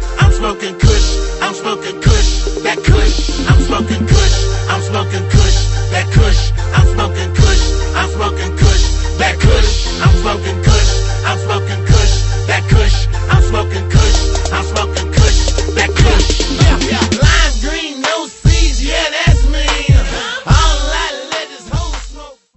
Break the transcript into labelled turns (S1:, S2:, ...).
S1: I'm smoking kush, I'm smoking kush, that kush. I'm smoking kush, I'm smoking kush, that kush. I'm smoking kush.